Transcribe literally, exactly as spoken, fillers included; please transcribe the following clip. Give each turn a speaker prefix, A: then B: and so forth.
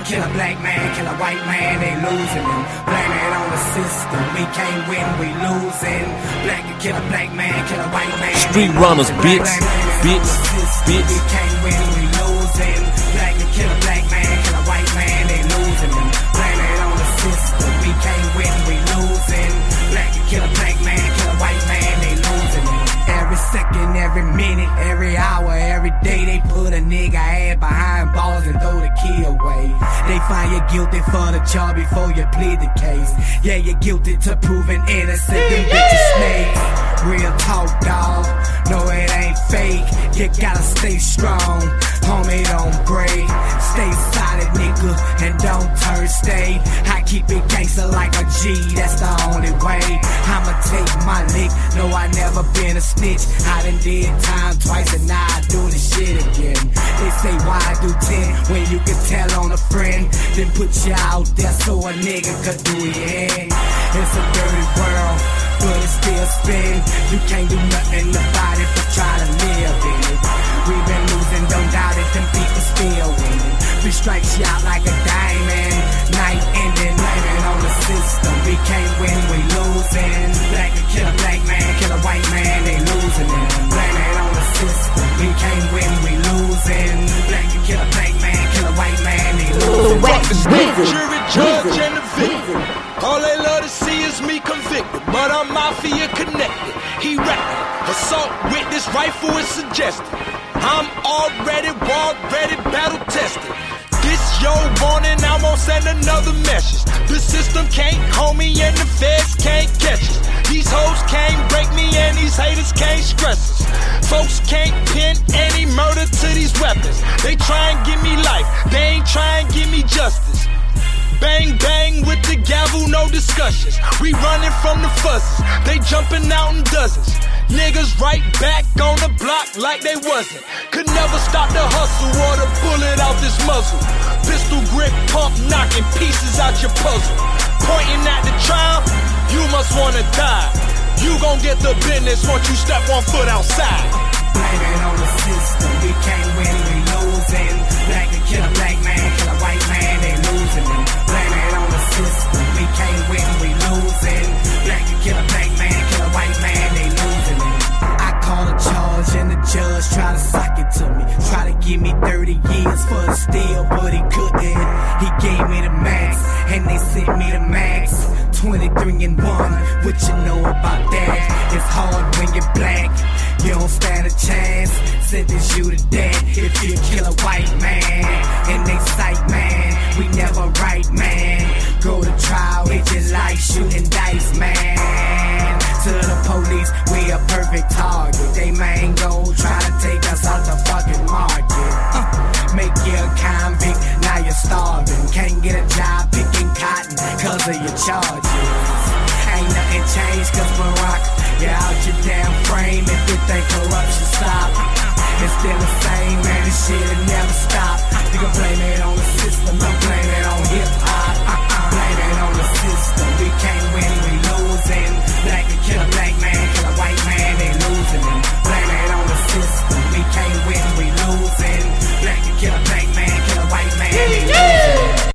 A: kill a black man, kill a white man, they losing them. Blame it on the system, we can't win, we losing. Black and kill a black man, kill a white man.
B: Street runners, bitch, bitch, bitch.
A: We can't win, we losing. Black and kill a black man, kill a white man, they losing them. Blame it on the system, we can't win, we losing. Black and kill a black man, kill a white man, they losing them. Every second, every minute, every hour, every day, they put a nigga ass behind bars and throw the key away. They find you guilty for the charge before you plead the case. Yeah, you're guilty to proving innocent, them bitches snakes. Real talk, dawg, no it ain't fake. You gotta stay strong, homie, don't break. Stay solid, nigga, and don't turn state. I keep it gangster like a G, that's the only way. I'ma take my lick, no I never been a snitch. I done did time twice and now I do this shit again. They say why do ten when you can tell on a friend. Then put you out there so a nigga could do it in. It's a dirty world, but it still spin. You can't do nothing about it but try to live in it. We've been losing, don't doubt it, them people still winning. We strike shot like a diamond, night ending, blaming on the system. We can't win, we losing. Black and kill a black man, kill a white man, they losing it. Blaming on the system. We can't win, we losing. Black and kill a black man, kill a white man, they losing.
C: Fuck the jury, judge, and the victim. All they love to see is me convicted, but I'm mafia connected. He reckoned, assault with this rifle is suggested. I'm already war ready, battle tested. This your warning, I won't send another message. The system can't hold me and the feds can't catch us. These hoes can't break me and these haters can't stress us. Folks can't pin any murder to these weapons. They try and give me life, they ain't try and give me justice. Bang, bang with the gavel, no discussions. We running from the fusses, they jumping out in dozens. Niggas right back on the block like they wasn't. Could never stop the hustle or the bullet out this muzzle. Pistol grip pump knocking pieces out your puzzle. Pointing at the trial, you must wanna die. You gon' get the business once you step one foot outside.
A: Blame it on the system, we can't win, we losing. Black and kill a black man, kill a white man, they losing them. Blame it on the system, we can't win, we losing. Black and kill a black man, kill a white man, they losing them. I call a charge and the judge try to sock it to me. Try to give me thirty years for the steal, but he couldn't. He gave me the max, and they sent me the max. twenty-three and one, what you know about that? It's hard when you're black, you don't stand a chance. Sentence you to death if you kill a white man. In they sight, man, we never right, man. Go to trial, hit your life, shooting dice, man. To the police, we a perfect target. They main goal, try to take us out the fucking market. Uh, make you a convict, now you're starving. Can't get a job picking cotton, cause of your charges. Ain't nothing changed cause Barack, you're out your damn frame. If you think corruption stop, it's still the same, man, this shit'll never stop. You can blame it on the system, don't blame it on hip-hop. uh-uh. Blame it on